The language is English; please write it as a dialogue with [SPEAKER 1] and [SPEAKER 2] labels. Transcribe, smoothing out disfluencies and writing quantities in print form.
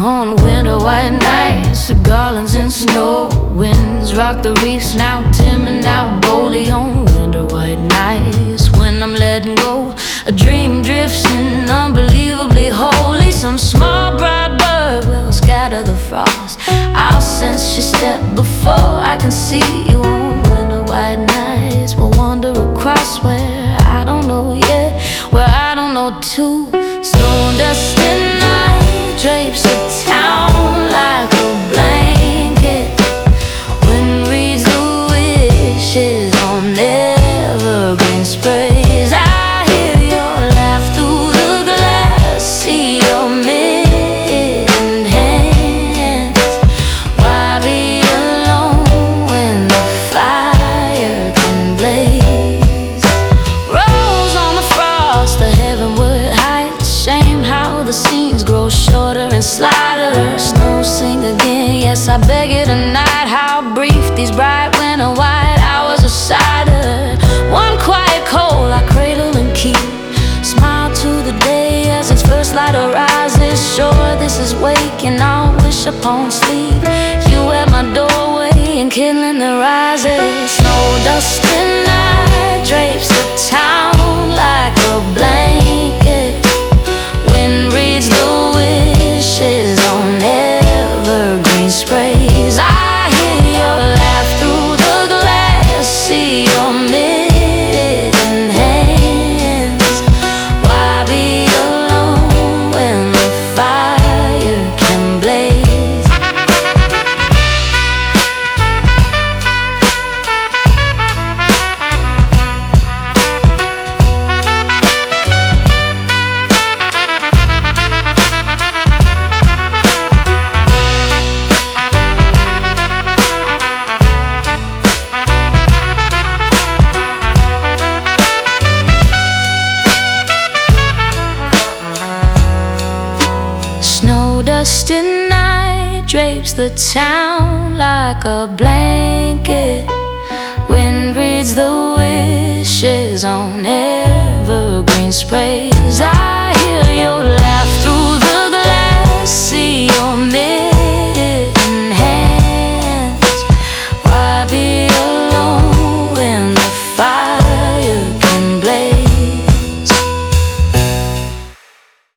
[SPEAKER 1] On winter white nights, the garlands and snow winds rock the reefs, now timber, now boldly. On winter white nights, when I'm letting go, a dream drifts in unbelievably holy. Some small bright bird will scatter the frost. I'll sense your step before I can see you. On winter white nights, we'll wander across where I don't know yet, where I don't know too. Snow dust and night drapes the town like a blanket. Wind reads the wishes on evergreen sprays. I hear your laugh through the glass, see your mittened hands. Why be alone when the fire can blaze? Rose on the frost, the heavenward heights. Shame how the scenes grow shorter and slider. Snow sing again, yes, I beg you tonight. How brief these bright winter white hours of cider. One quiet coal I cradle and keep. Smile to the day as its first light arises. Sure, this is waking, I'll wish upon sleep. You at my doorway and kindling the rises. Snow dust and night drapes the town like a blanket. Wind reads the wishes on evergreen sprays. I hear your laugh through the glass, see your mittened hands. Why be alone when the fire can blaze? Snow dust and night drapes the town like a blanket. Wind reads the wishes on evergreen sprays.